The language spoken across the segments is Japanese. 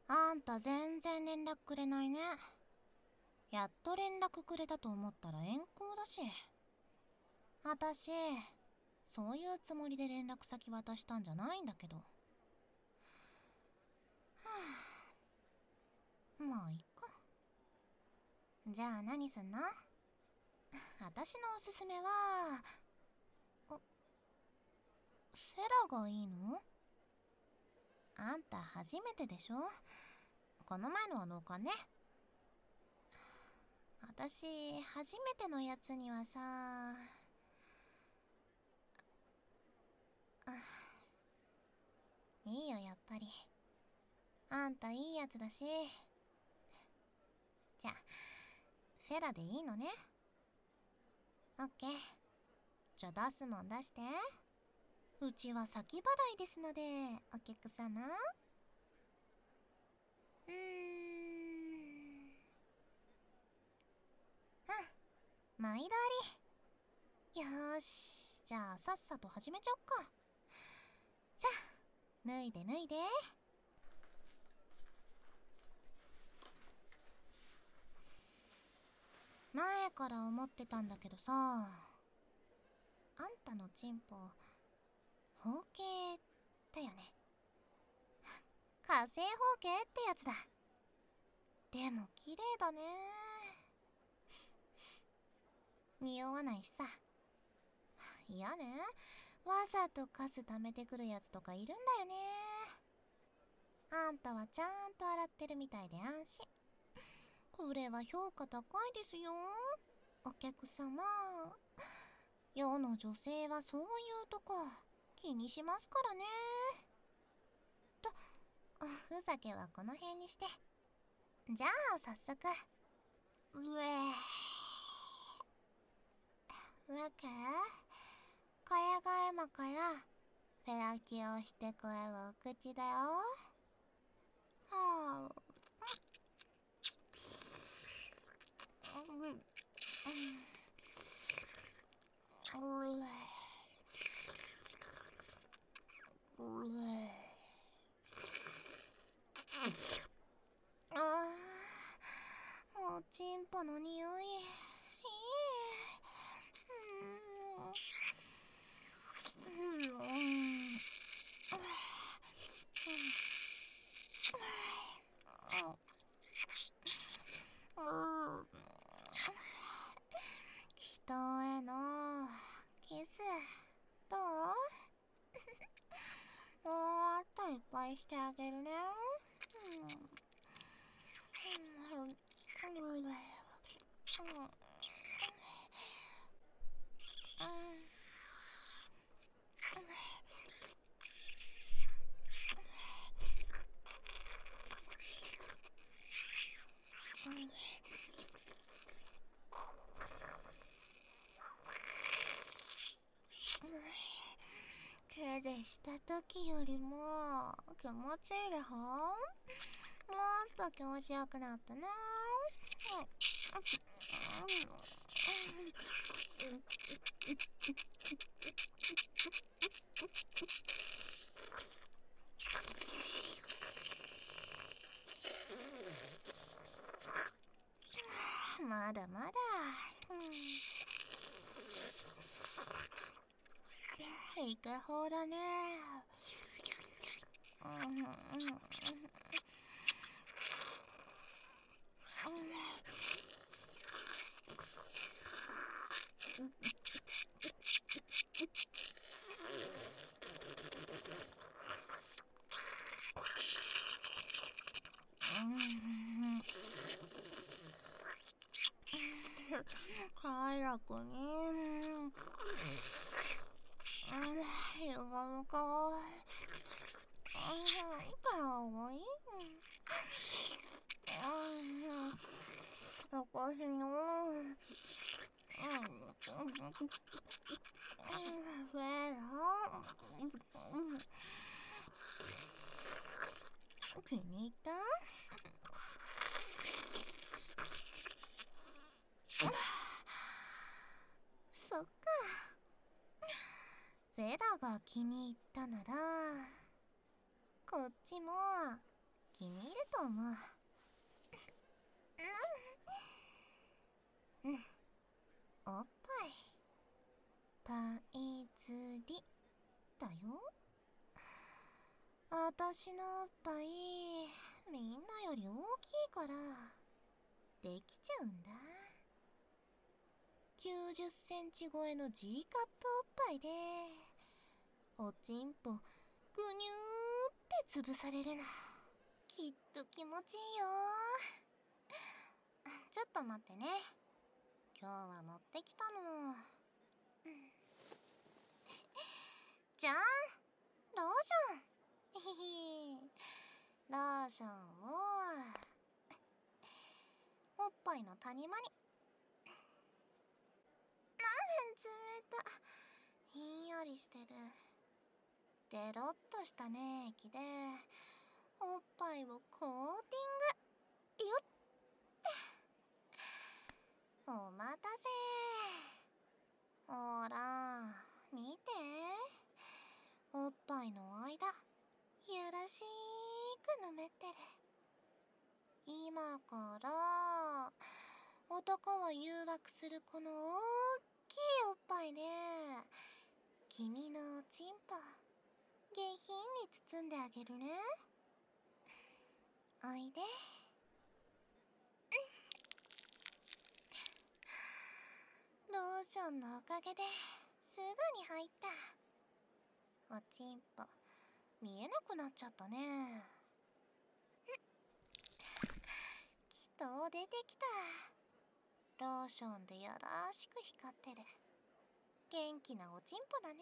あんた全然連絡くれないね。やっと連絡くれたと思ったら遠行だし。あたし、そういうつもりで連絡先渡したんじゃないんだけど。はあ、まあいっか。じゃあ何すんの？あたしのおすすめはフェラがいいの？あんた初めてでしょ？この前のは農家ね。あたし初めてのやつにはさ、いいよやっぱり。あんたいいやつだし。じゃあフェラでいいのね。オッケー。じゃあ出すもん出して。うちは先払いですので、お客様。毎度あり。よーし、じゃあさっさと始めちゃおっか。さあ脱いで脱いで。前から思ってたんだけどさ、あんたのチンポ包茎だよね。火星包茎ってやつだ。でも綺麗だね。匂わないしさ。いやね、わざとカス溜めてくるやつとかいるんだよね。あんたはちゃんと洗ってるみたいで安心。これは評価高いですよ、お客様。世の女性はそういうとこ気にしますからね。と、ふざけはこの辺にして。じゃあ早速。わけ？これが今からフェラキをしてくれるお口だよ。はあ。おちんぽの匂いいい。人へのキスどう？もっといっぱいしてあげるね。手でした時よりも気持ちいいでしょ？もっと気持ちよくなったね。まだまだ。いけほだね。快楽にゆがむかわいい。私のフェラ気に入った？そっか。フェラが気に入ったならこっちも気に入ると思う。うん。おっぱいパイ釣りだよ。あたしのおっぱいみんなより大きいからできちゃうんだ。90センチ超えの G カップおっぱいでおちんぽぐにゅーって潰されるの。きっと気持ちいいよ。ちょっと待ってね。今日は持ってきたの。じゃん、ローション。へへ、ローションをおっぱいの谷間に。冷た。ひんやりしてる。デロッとしたね液でおっぱいをコーティング。よっ、お待たせ。ほら見て、おっぱいの間やらしくぬめってる。今から男を誘惑するこの大きいおっぱいで君のおちんぽ下品に包んであげるね。おいで。ローションのおかげですぐに入った。おちんぽ見えなくなっちゃったね。きっと出てきた。ローションでやらしく光ってる元気なおちんぽだね。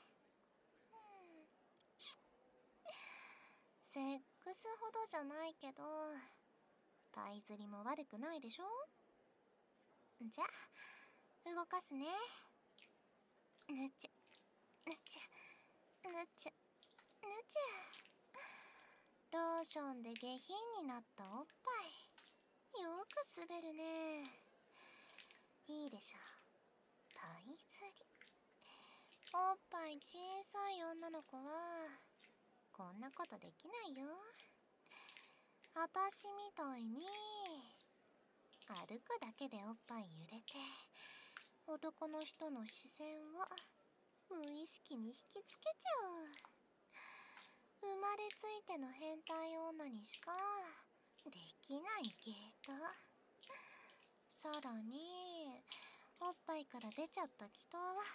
セックスほどじゃないけどパイ釣りも悪くないでしょ。じゃあ動かすね。ぬちゅぬちゅぬちゅぬちゅ。ローションで下品になったおっぱいよく滑るね。いいでしょ。パイ釣り。おっぱい小さい女の子はこんなことできないよ。あたしみたいに歩くだけでおっぱい揺れて男の人の視線を無意識に引きつけちゃう。生まれついての変態女にしかできない芸当。さらにおっぱいから出ちゃった気筒は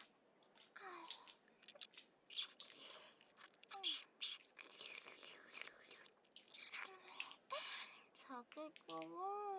酒かも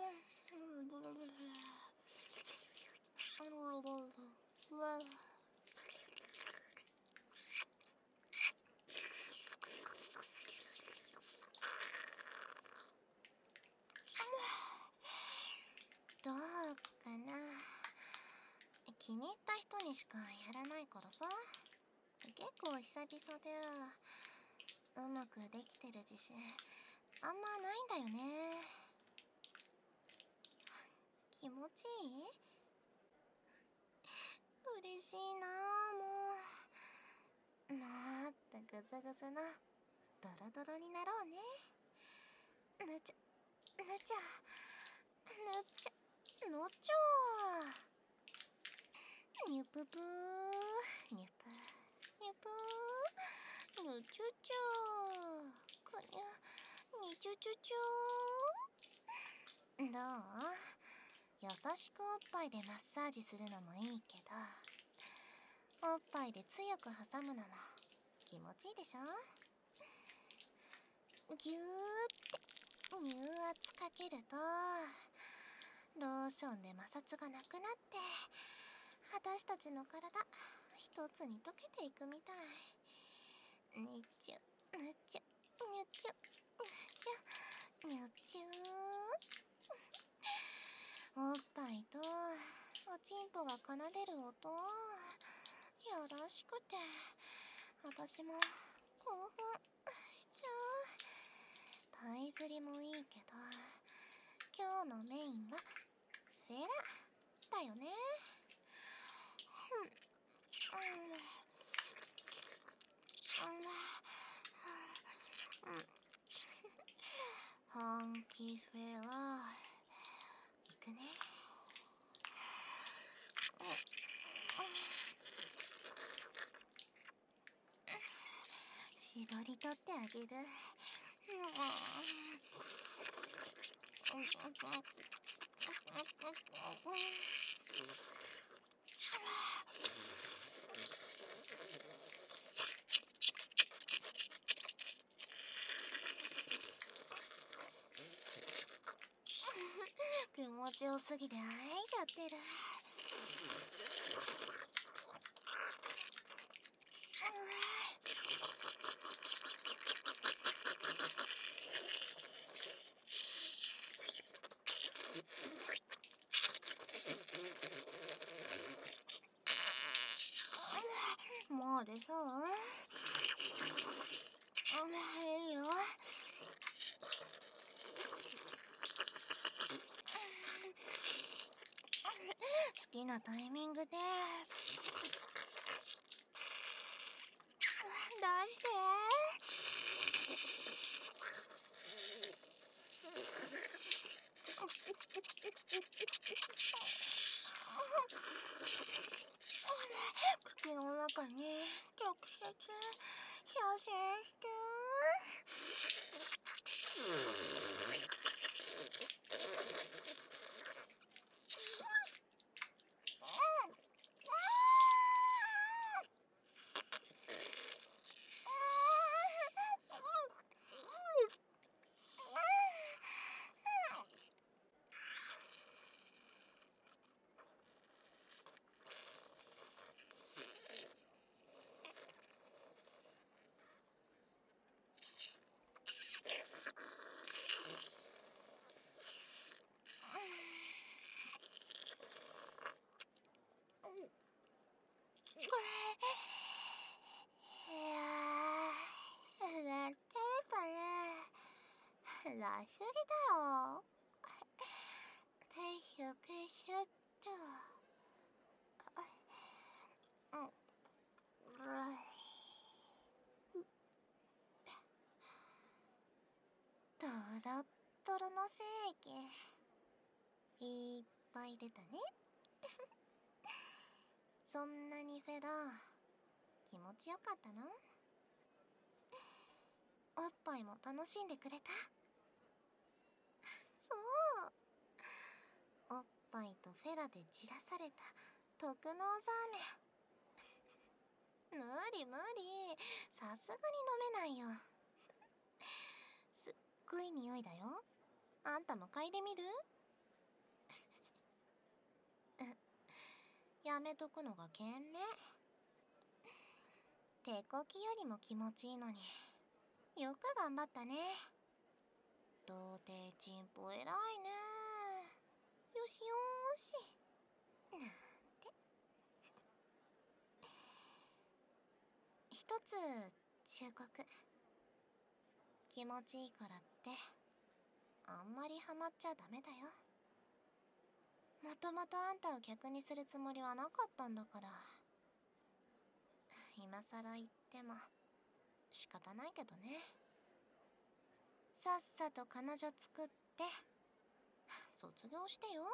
どうかな。気に入った人にしかやらないからさ。結構久々でうまくできてる自信あんまないんだよね。気持ちいい？嬉しいなあ。もっとグズグズなドロドロになろうね。ぬちゃぬちゃぬちゃのちょー。にゅぷぷーにゅぷにゅぷーぬちゅちょーくにゅにちゅちゅちょー。どう？優しくおっぱいでマッサージするのもいいけどおっぱいで強く挟むのも気持ちいいでしょ。ギューって乳圧かけるとローションで摩擦がなくなって私たちの体一つに溶けていくみたい。にちゅぬちゅにゅちゅぬちゅにゅちゅー。おっぱいとおちんぽが奏でる音やらしくて私も興奮しちゃう。パイ釣りもいいけど今日のメインはフェラだよね。 キフェラ行くね。絞り取ってあげる。気持ちよすぎて吐いちゃってる。もうでしょう？いいよ。好きなタイミングで出して。口の中に直接射精して。らしすぎだよ。ティッシュティッシュっと。トロットロの精液いっぱい出たね。そんなにフェラ気持ちよかったの？おっぱいも楽しんでくれた？そう、おっぱいとフェラでじらされた特納ザーメン。無理無理、さすがに飲めないよ。すっごい匂いだよ。あんたも嗅いでみる？やめとくのが賢明。手こきよりも気持ちいいのによく頑張ったね。童貞チンポ偉いね。よしよーしなんて。一つ忠告。気持ちいいからってあんまりハマっちゃダメだよ。もともとあんたを客にするつもりはなかったんだから。今さら言っても仕方ないけどね。さっさと彼女作って卒業してよ。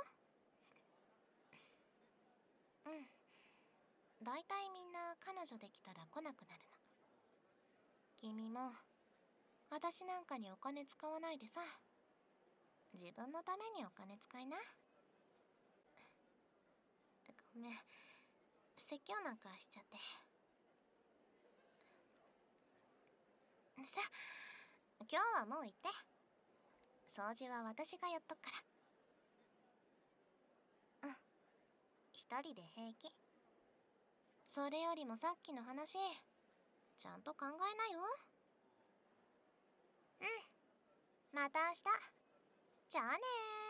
うん、だいたいみんな彼女できたら来なくなるの。君も私なんかにお金使わないでさ、自分のためにお金使いな。ごめん、説教なんかしちゃって。さ、今日はもう行って。掃除は私がやっとくから。うん、一人で平気。それよりもさっきの話ちゃんと考えなよ。うん、また明日。じゃあねー。